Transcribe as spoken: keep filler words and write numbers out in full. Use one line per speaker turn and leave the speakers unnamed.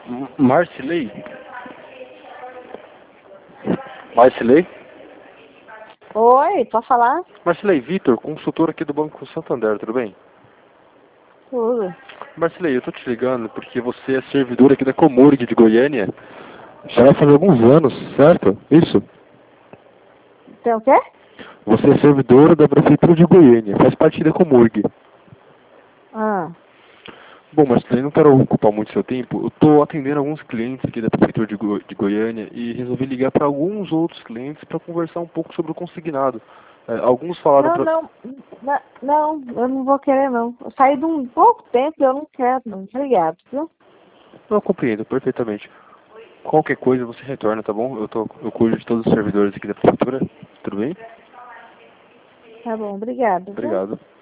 M- Marcilei? Marcilei?
Oi, pode falar?
Marcilei, Vitor, consultor aqui do Banco Santander, tudo bem?
Tudo.
Marcilei, eu tô te ligando porque você é servidor aqui da Comurg de Goiânia. Já vai fazer alguns anos, certo? Isso?
Tem o quê?
Você é servidor da Prefeitura de Goiânia, faz parte da Comurg.
Ah,
Bom, Marcilei, não quero ocupar muito seu tempo. Eu tô atendendo alguns clientes aqui da Prefeitura de, Go de Goiânia e resolvi ligar para alguns outros clientes para conversar um pouco sobre o consignado. É, alguns falaram
não,
para...
não, não, não, eu não vou querer não. Eu saí de um pouco tempo e eu não quero não. Obrigado, viu?
Eu compreendo perfeitamente. Qualquer coisa você retorna, tá bom? Eu, tô, eu cuido de todos os servidores aqui da prefeitura. Tudo bem?
Tá bom, obrigado, viu?
Obrigado.